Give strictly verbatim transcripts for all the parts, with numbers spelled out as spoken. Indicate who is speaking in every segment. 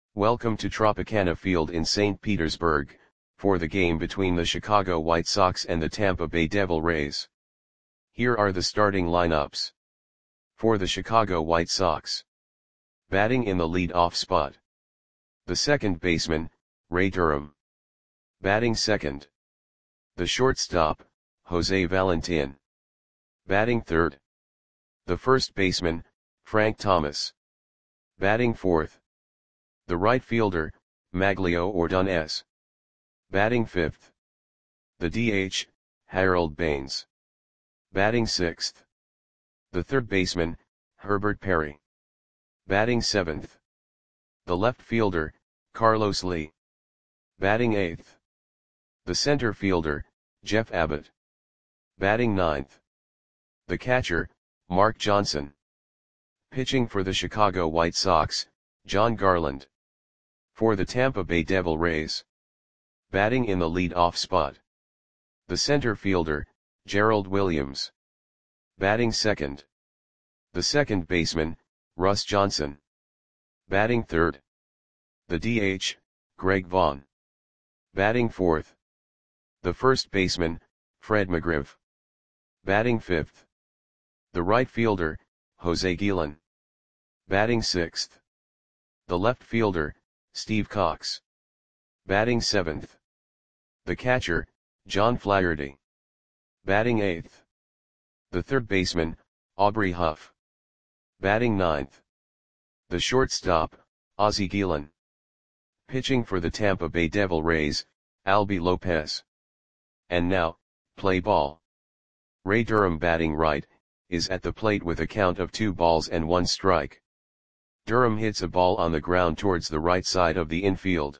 Speaker 1: Welcome to Tropicana Field in Saint Petersburg, for the game between the Chicago White Sox and the Tampa Bay Devil Rays. Here are the starting lineups. For the Chicago White Sox. Batting in the lead-off spot. The second baseman, Ray Durham. Batting second. The shortstop, Jose Valentin. Batting third. The first baseman, Frank Thomas. Batting fourth. The right fielder, Maglio Ordonez. Batting fifth. The D H, Harold Baines. Batting sixth. The third baseman, Herbert Perry. Batting seventh. The left fielder, Carlos Lee. Batting eighth. The center fielder, Jeff Abbott. Batting ninth. The catcher, Mark Johnson. Pitching for the Chicago White Sox, Jon Garland. For the Tampa Bay Devil Rays. Batting in the lead-off spot. The center fielder, Gerald Williams. Batting second. The second baseman, Russ Johnson. Batting third. The D H, Greg Vaughn. Batting fourth. The first baseman, Fred McGriff. Batting fifth. The right fielder, Jose Guillen. Batting sixth. The left fielder, Steve Cox. Batting seventh. The catcher, John Flaherty. Batting eighth. The third baseman, Aubrey Huff. Batting ninth. The shortstop, Ozzie Guillen. Pitching for the Tampa Bay Devil Rays, Albie Lopez. And now, play ball. Ray Durham batting right, is at the plate with a count of two balls and one strike. Durham hits a ball on the ground towards the right side of the infield.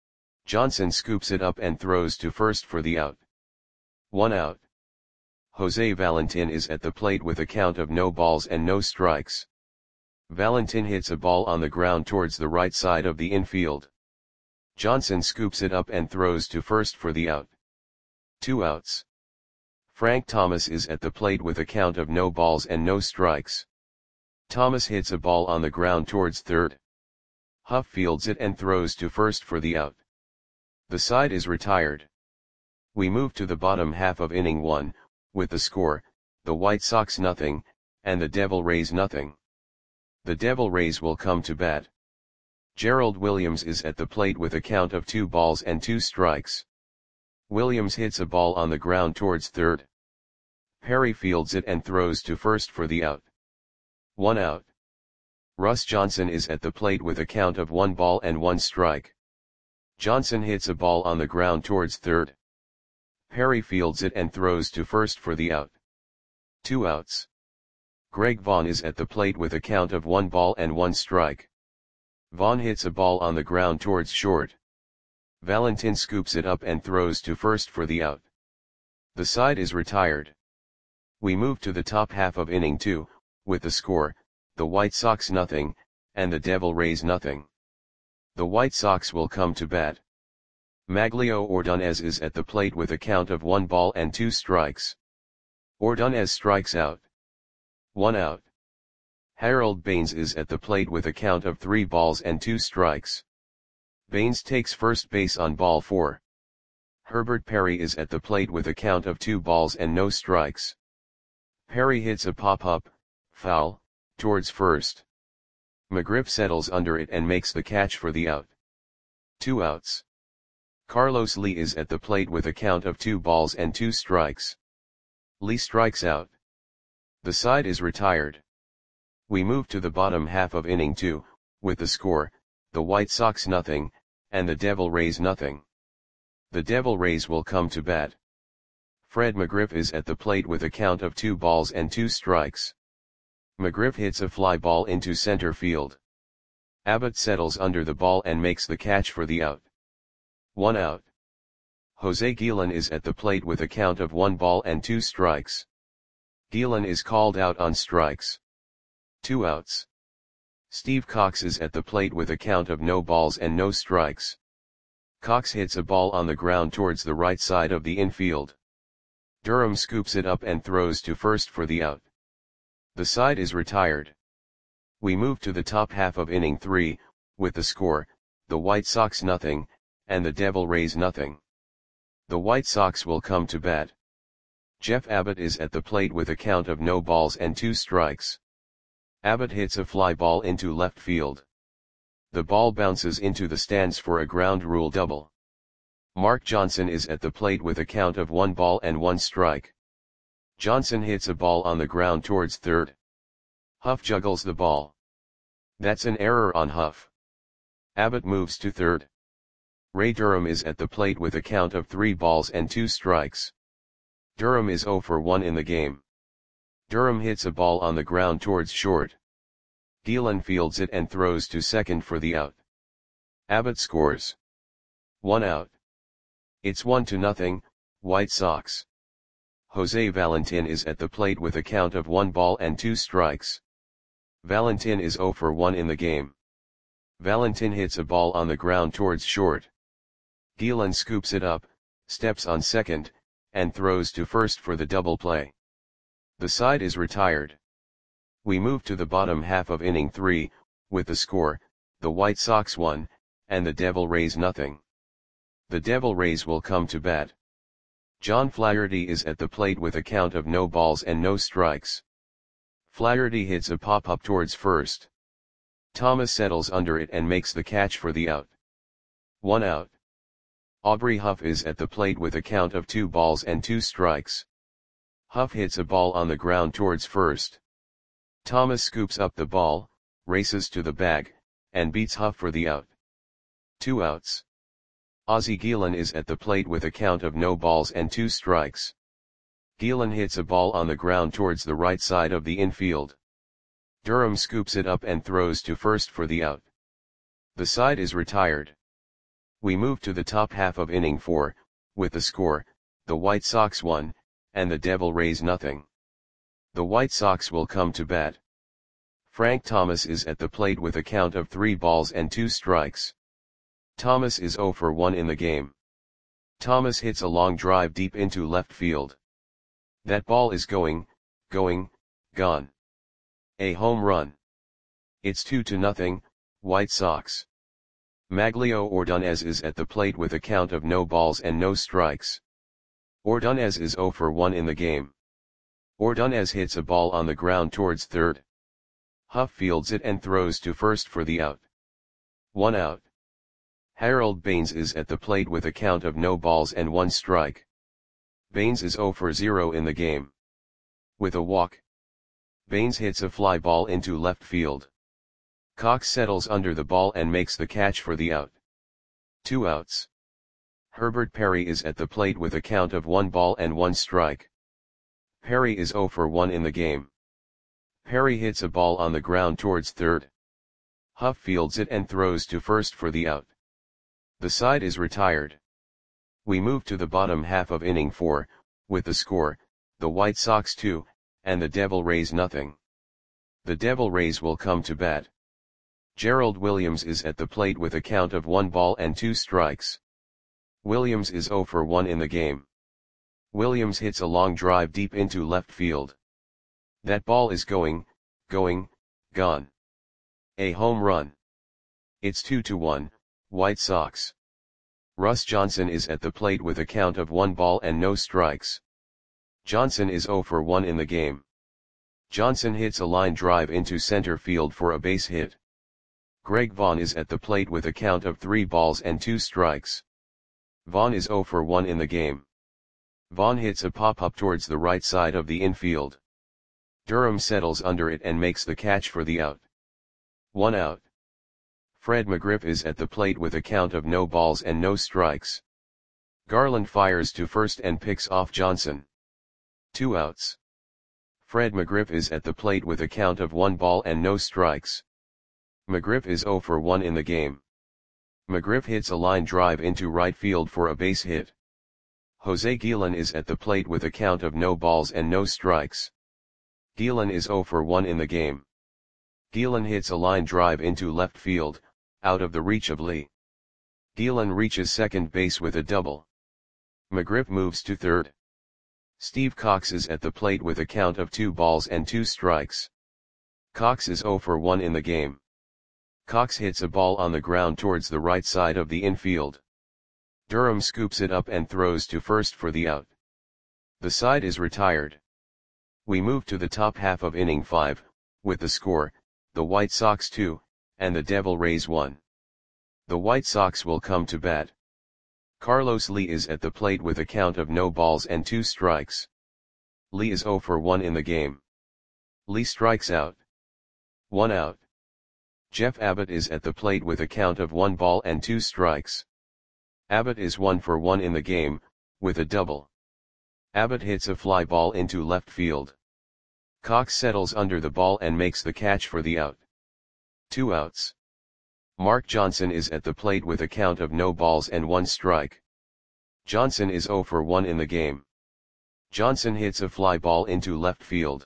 Speaker 1: Johnson scoops it up and throws to first for the out. One out. Jose Valentin is at the plate with a count of no balls and no strikes. Valentin hits a ball on the ground towards the right side of the infield. Johnson scoops it up and throws to first for the out. Two outs. Frank Thomas is at the plate with a count of no balls and no strikes. Thomas hits a ball on the ground towards third. Huff fields it and throws to first for the out. The side is retired. We move to the bottom half of inning one, with the score, the White Sox nothing, and the Devil Rays nothing. The Devil Rays will come to bat. Gerald Williams is at the plate with a count of two balls and two strikes. Williams hits a ball on the ground towards third. Perry fields it and throws to first for the out. One out. Russ Johnson is at the plate with a count of one ball and one strike. Johnson hits a ball on the ground towards third. Perry fields it and throws to first for the out. Two outs. Greg Vaughn is at the plate with a count of one ball and one strike. Vaughn hits a ball on the ground towards short. Valentin scoops it up and throws to first for the out. The side is retired. We move to the top half of inning two, with the score, the White Sox nothing, and the Devil Rays nothing. The White Sox will come to bat. Maglio Ordonez is at the plate with a count of one ball and two strikes. Ordonez strikes out. One out. Harold Baines is at the plate with a count of three balls and two strikes. Baines takes first base on ball four. Herbert Perry is at the plate with a count of two balls and no strikes. Perry hits a pop-up, foul, towards first. McGriff settles under it and makes the catch for the out. Two outs. Carlos Lee is at the plate with a count of two balls and two strikes. Lee strikes out. The side is retired. We move to the bottom half of inning two, with the score, the White Sox nothing, and the Devil Rays nothing. The Devil Rays will come to bat. Fred McGriff is at the plate with a count of two balls and two strikes. McGriff hits a fly ball into center field. Abbott settles under the ball and makes the catch for the out. One out. Jose Guillen is at the plate with a count of one ball and two strikes. Guillen is called out on strikes. Two outs. Steve Cox is at the plate with a count of no balls and no strikes. Cox hits a ball on the ground towards the right side of the infield. Durham scoops it up and throws to first for the out. The side is retired. We move to the top half of inning three, with the score, the White Sox nothing, and the Devil Rays nothing. The White Sox will come to bat. Jeff Abbott is at the plate with a count of no balls and two strikes. Abbott hits a fly ball into left field. The ball bounces into the stands for a ground rule double. Mark Johnson is at the plate with a count of one ball and one strike. Johnson hits a ball on the ground towards third. Huff juggles the ball. That's an error on Huff. Abbott moves to third. Ray Durham is at the plate with a count of three balls and two strikes. Durham is oh for one in the game. Durham hits a ball on the ground towards short. Gielan fields it and throws to second for the out. Abbott scores. One out. It's one to nothing, White Sox. Jose Valentin is at the plate with a count of one ball and two strikes. Valentin is oh for one in the game. Valentin hits a ball on the ground towards short. Gielan scoops it up, steps on second, and throws to first for the double play. The side is retired. We move to the bottom half of inning three, with the score, the White Sox one, and the Devil Rays nothing. The Devil Rays will come to bat. John Flaherty is at the plate with a count of no balls and no strikes. Flaherty hits a pop-up towards first. Thomas settles under it and makes the catch for the out. One out. Aubrey Huff is at the plate with a count of two balls and two strikes. Huff hits a ball on the ground towards first. Thomas scoops up the ball, races to the bag, and beats Huff for the out. Two outs. Ozzie Gielan is at the plate with a count of no balls and two strikes. Gielan hits a ball on the ground towards the right side of the infield. Durham scoops it up and throws to first for the out. The side is retired. We move to the top half of inning four, with the score, the White Sox one, and the Devil Rays nothing. The White Sox will come to bat. Frank Thomas is at the plate with a count of three balls and two strikes. Thomas is oh for one in the game. Thomas hits a long drive deep into left field. That ball is going, going, gone. A home run. It's two to nothing, White Sox. Maglio Ordonez is at the plate with a count of no balls and no strikes. Ordonez is oh for one in the game. Ordonez hits a ball on the ground towards third. Huff fields it and throws to first for the out. One out. Harold Baines is at the plate with a count of no balls and one strike. Baines is oh for zero in the game. With a walk. Baines hits a fly ball into left field. Cox settles under the ball and makes the catch for the out. Two outs. Herbert Perry is at the plate with a count of one ball and one strike. Perry is oh for one in the game. Perry hits a ball on the ground towards third. Huff fields it and throws to first for the out. The side is retired. We move to the bottom half of inning four, with the score, the White Sox two, and the Devil Rays nothing. The Devil Rays will come to bat. Gerald Williams is at the plate with a count of one ball and two strikes. Williams is oh for one in the game. Williams hits a long drive deep into left field. That ball is going, going, gone. A home run. It's two to one, White Sox. Russ Johnson is at the plate with a count of one ball and no strikes. Johnson is oh for one in the game. Johnson hits a line drive into center field for a base hit. Greg Vaughn is at the plate with a count of three balls and two strikes. Vaughn is oh for one in the game. Vaughn hits a pop-up towards the right side of the infield. Durham settles under it and makes the catch for the out. One out. Fred McGriff is at the plate with a count of no balls and no strikes. Garland fires to first and picks off Johnson. Two outs. Fred McGriff is at the plate with a count of one ball and no strikes. McGriff is oh for one in the game. McGriff hits a line drive into right field for a base hit. Jose Gielan is at the plate with a count of no balls and no strikes. Gielan is oh for one in the game. Gielan hits a line drive into left field, out of the reach of Lee. Gielan reaches second base with a double. McGriff moves to third. Steve Cox is at the plate with a count of two balls and two strikes. Cox is oh for one in the game. Cox hits a ball on the ground towards the right side of the infield. Durham scoops it up and throws to first for the out. The side is retired. We move to the top half of inning five, with the score, the White Sox two, and the Devil Rays one. The White Sox will come to bat. Carlos Lee is at the plate with a count of no balls and two strikes. Lee is oh for one in the game. Lee strikes out. One out. Jeff Abbott is at the plate with a count of one ball and two strikes. Abbott is one for one in the game, with a double. Abbott hits a fly ball into left field. Cox settles under the ball and makes the catch for the out. Two outs. Mark Johnson is at the plate with a count of no balls and one strike. Johnson is oh for one in the game. Johnson hits a fly ball into left field.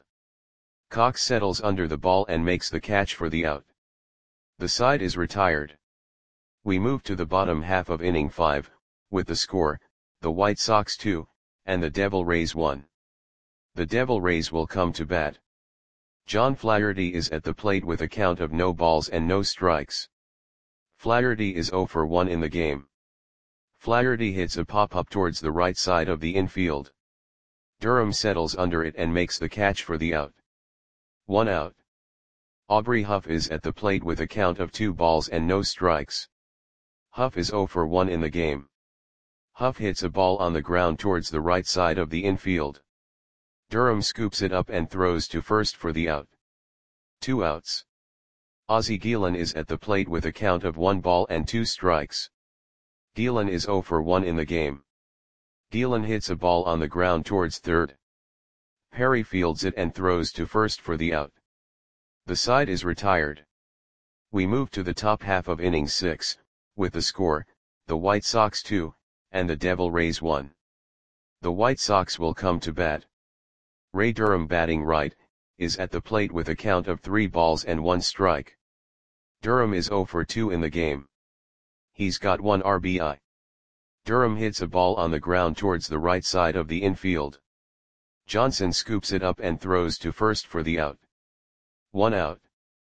Speaker 1: Cox settles under the ball and makes the catch for the out. The side is retired. We move to the bottom half of inning five, with the score, the White Sox two, and the Devil Rays one. The Devil Rays will come to bat. John Flaherty is at the plate with a count of no balls and no strikes. Flaherty is oh for one in the game. Flaherty hits a pop-up towards the right side of the infield. Durham settles under it and makes the catch for the out. One out. Aubrey Huff is at the plate with a count of two balls and no strikes. Huff is oh for one in the game. Huff hits a ball on the ground towards the right side of the infield. Durham scoops it up and throws to first for the out. Two outs. Ozzie Guillen is at the plate with a count of one ball and two strikes. Guillen is oh for one in the game. Guillen hits a ball on the ground towards third. Perry fields it and throws to first for the out. The side is retired. We move to the top half of inning six, with the score, the White Sox two, and the Devil Rays one. The White Sox will come to bat. Ray Durham, batting right, is at the plate with a count of three balls and one strike. Durham is oh for two in the game. He's got one R B I. Durham hits a ball on the ground towards the right side of the infield. Johnson scoops it up and throws to first for the out. One out.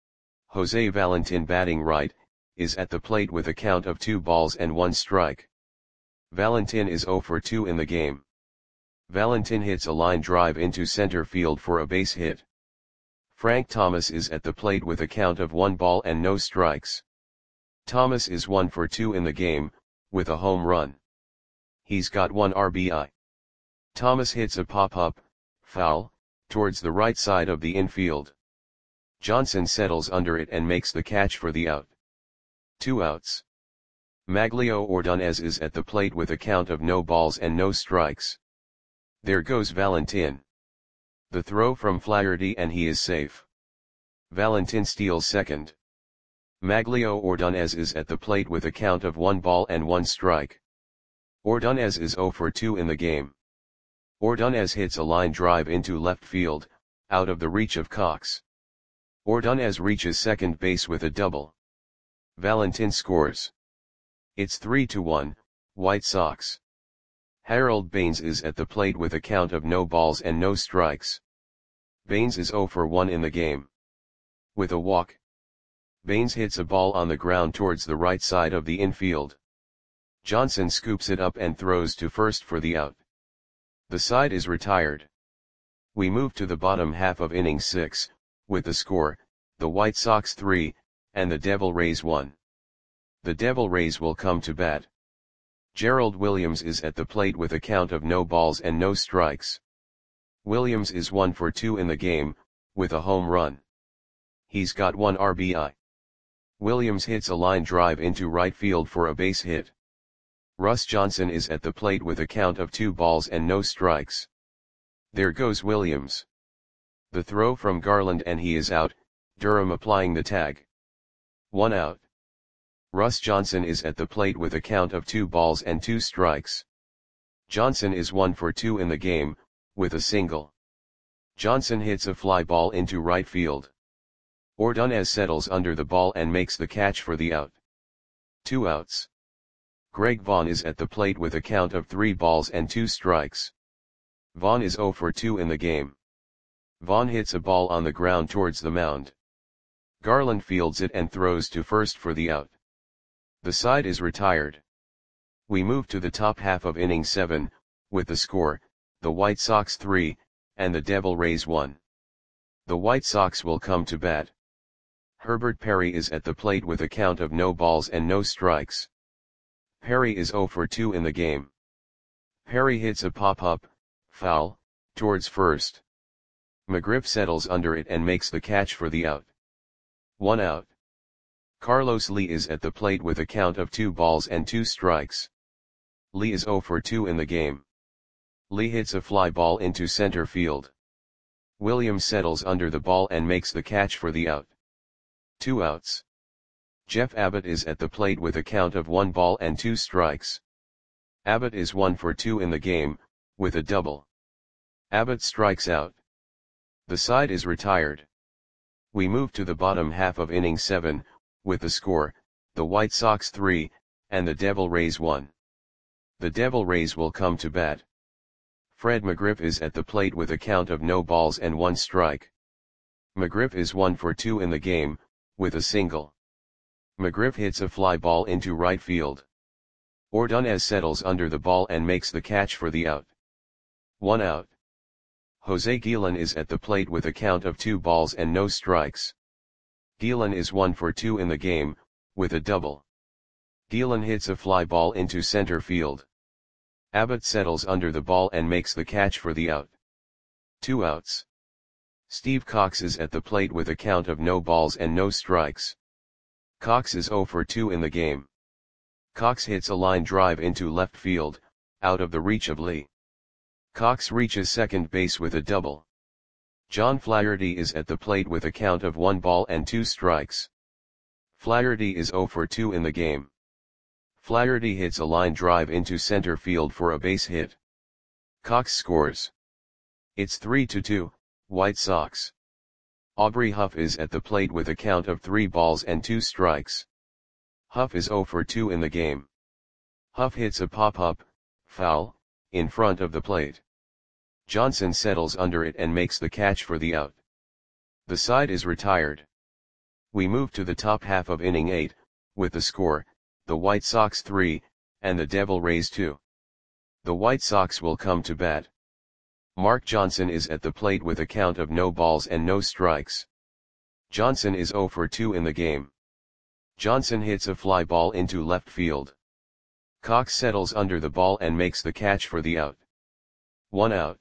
Speaker 1: Jose Valentin, batting right, is at the plate with a count of two balls and one strike. Valentin is oh for two in the game. Valentin hits a line drive into center field for a base hit. Frank Thomas is at the plate with a count of one ball and no strikes. Thomas is one for two in the game, with a home run. He's got one R B I. Thomas hits a pop-up, foul, towards the right side of the infield. Johnson settles under it and makes the catch for the out. Two outs. Maglio Ordonez is at the plate with a count of no balls and no strikes. There goes Valentin. The throw from Flaherty and he is safe. Valentin steals second. Maglio Ordonez is at the plate with a count of one ball and one strike. Ordonez is oh for two in the game. Ordonez hits a line drive into left field, out of the reach of Cox. Ordonez reaches second base with a double. Valentin scores. It's three to one, White Sox. Harold Baines is at the plate with a count of no balls and no strikes. Baines is oh for one in the game. With a walk. Baines hits a ball on the ground towards the right side of the infield. Johnson scoops it up and throws to first for the out. The side is retired. We move to the bottom half of inning six, with the score, the White Sox three, and the Devil Rays one. The Devil Rays will come to bat. Gerald Williams is at the plate with a count of no balls and no strikes. Williams is one for two in the game, with a home run. He's got one R B I. Williams hits a line drive into right field for a base hit. Russ Johnson is at the plate with a count of two balls and no strikes. There goes Williams. The throw from Garland and he is out, Durham applying the tag. One out. Russ Johnson is at the plate with a count of two balls and two strikes. Johnson is one for two in the game, with a single. Johnson hits a fly ball into right field. Ordonez settles under the ball and makes the catch for the out. Two outs. Greg Vaughn is at the plate with a count of three balls and two strikes. Vaughn is oh for two in the game. Vaughn hits a ball on the ground towards the mound. Garland fields it and throws to first for the out. The side is retired. We move to the top half of inning seven, with the score, the White Sox three, and the Devil Rays one. The White Sox will come to bat. Herbert Perry is at the plate with a count of no balls and no strikes. Perry is oh for two in the game. Perry hits a pop-up, foul, towards first. McGriff settles under it and makes the catch for the out. One out. Carlos Lee is at the plate with a count of two balls and two strikes. Lee is oh for two in the game. Lee hits a fly ball into center field. Williams settles under the ball and makes the catch for the out. Two outs. Jeff Abbott is at the plate with a count of one ball and two strikes. Abbott is one for two in the game, with a double. Abbott strikes out. The side is retired. We move to the bottom half of inning seven, with the score, the White Sox three, and the Devil Rays one. The Devil Rays will come to bat. Fred McGriff is at the plate with a count of no balls and one strike. McGriff is one for two in the game, with a single. McGriff hits a fly ball into right field. Ordonez settles under the ball and makes the catch for the out. One out. Jose Guillen is at the plate with a count of two balls and no strikes. Guillen is one for two in the game, with a double. Guillen hits a fly ball into center field. Abbott settles under the ball and makes the catch for the out. Two outs. Steve Cox is at the plate with a count of no balls and no strikes. Cox is oh for two in the game. Cox hits a line drive into left field, out of the reach of Lee. Cox reaches second base with a double. John Flaherty is at the plate with a count of one ball and two strikes. Flaherty is oh for two in the game. Flaherty hits a line drive into center field for a base hit. Cox scores. It's three to two, White Sox. Aubrey Huff is at the plate with a count of three balls and two strikes. Huff is oh for two in the game. Huff hits a pop-up, foul, in front of the plate. Johnson settles under it and makes the catch for the out. The side is retired. We move to the top half of inning eight, with the score, the White Sox three, and the Devil Rays two. The White Sox will come to bat. Mark Johnson is at the plate with a count of no balls and no strikes. Johnson is oh for two in the game. Johnson hits a fly ball into left field. Cox settles under the ball and makes the catch for the out. One out.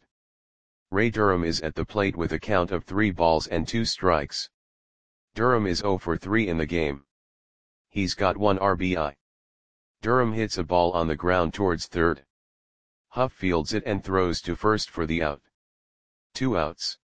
Speaker 1: Ray Durham is at the plate with a count of three balls and two strikes. Durham is oh for three in the game. He's got one R B I. Durham hits a ball on the ground towards third. Huff fields it and throws to first for the out. Two outs.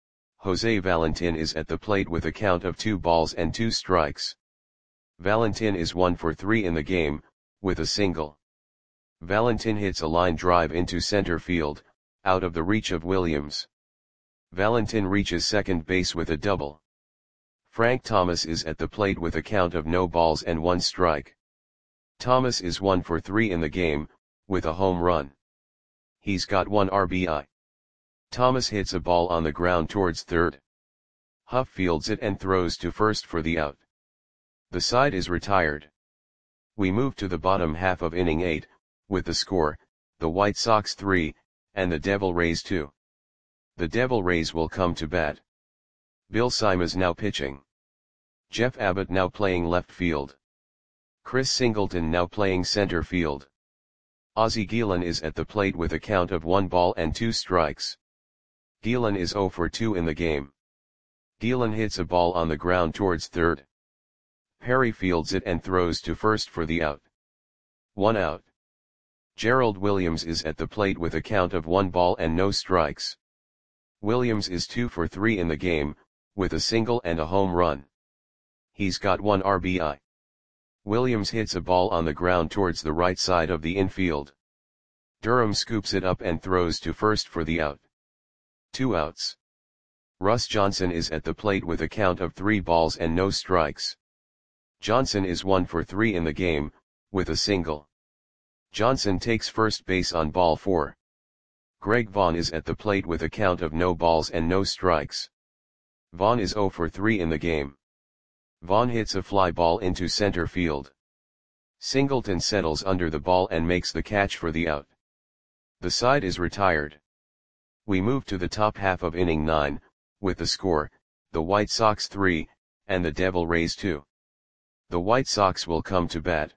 Speaker 1: Jose Valentin is at the plate with a count of two balls and two strikes. Valentin is one for three in the game, with a single. Valentin hits a line drive into center field, out of the reach of Williams. Valentin reaches second base with a double. Frank Thomas is at the plate with a count of no balls and one strike. Thomas is one for three in the game, with a home run. He's got one R B I. Thomas hits a ball on the ground towards third. Huff fields it and throws to first for the out. The side is retired. We move to the bottom half of inning eight, with the score, the White Sox three, and the Devil Rays two. The Devil Rays will come to bat. Bill Simas now pitching. Jeff Abbott now playing left field. Chris Singleton now playing center field. Ozzie Guillen is at the plate with a count of one ball and two strikes. Guillen is oh for two in the game. Guillen hits a ball on the ground towards third. Perry fields it and throws to first for the out. One out. Gerald Williams is at the plate with a count of one ball and no strikes. Williams is two for three in the game, with a single and a home run. He's got one R B I. Williams hits a ball on the ground towards the right side of the infield. Durham scoops it up and throws to first for the out. Two outs. Russ Johnson is at the plate with a count of three balls and no strikes. Johnson is one for three in the game, with a single. Johnson takes first base on ball four. Greg Vaughn is at the plate with a count of no balls and no strikes. Vaughn is oh for three in the game. Vaughn hits a fly ball into center field. Singleton settles under the ball and makes the catch for the out. The side is retired. We move to the top half of inning nine, with the score, the White Sox three, and the Devil Rays two. The White Sox will come to bat.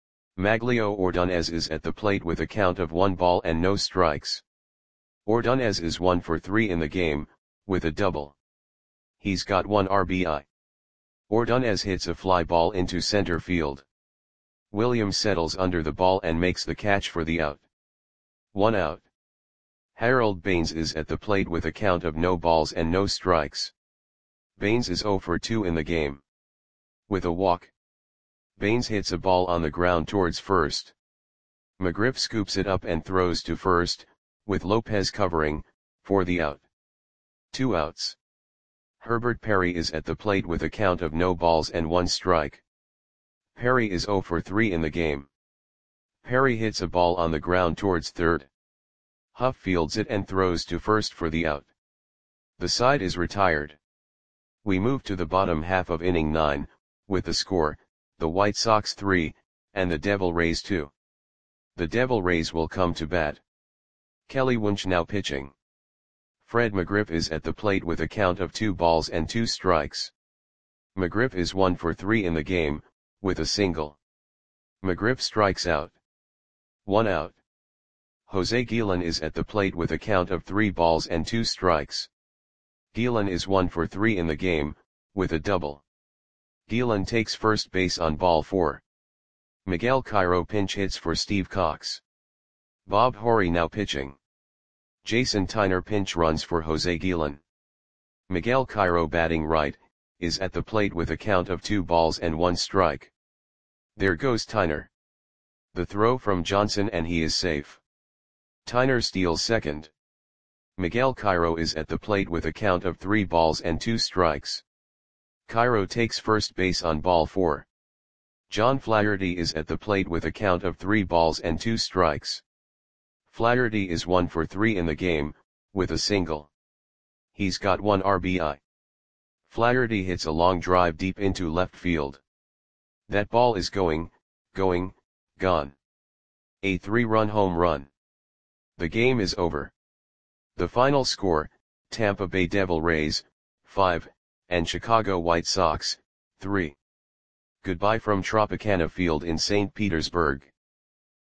Speaker 1: Maglio Ordonez is at the plate with a count of one ball and no strikes. Ordonez is one for three in the game, with a double. He's got one R B I. Ordonez hits a fly ball into center field. Williams settles under the ball and makes the catch for the out. One out. Harold Baines is at the plate with a count of no balls and no strikes. Baines is zero for two in the game. With a walk. Baines hits a ball on the ground towards first. McGriff scoops it up and throws to first, with Lopez covering, for the out. Two outs. Herbert Perry is at the plate with a count of no balls and one strike. Perry is zero for three in the game. Perry hits a ball on the ground towards third. Huff fields it and throws to first for the out. The side is retired. We move to the bottom half of inning nine, with the score, the White Sox three, and the Devil Rays two. The Devil Rays will come to bat. Kelly Wunsch now pitching. Fred McGriff is at the plate with a count of two balls and two strikes. McGriff is one for three in the game, with a single. McGriff strikes out. One out. Jose Guillen is at the plate with a count of three balls and two strikes. Guillen is one for three in the game, with a double. Guillen takes first base on ball four. Miguel Cairo pinch hits for Steve Cox. Bob Horry now pitching. Jason Tyner pinch runs for Jose Guillen. Miguel Cairo batting right, is at the plate with a count of two balls and one strike. There goes Tyner. The throw from Johnson and he is safe. Tyner steals second. Miguel Cairo is at the plate with a count of three balls and two strikes. Cairo takes first base on ball four. John Flaherty is at the plate with a count of three balls and two strikes. Flaherty is one for three in the game, with a single. He's got one R B I. Flaherty hits a long drive deep into left field. That ball is going, going, gone. A three-run home run. The game is over. The final score, Tampa Bay Devil Rays, five, and Chicago White Sox, three. Goodbye from Tropicana Field in Saint Petersburg.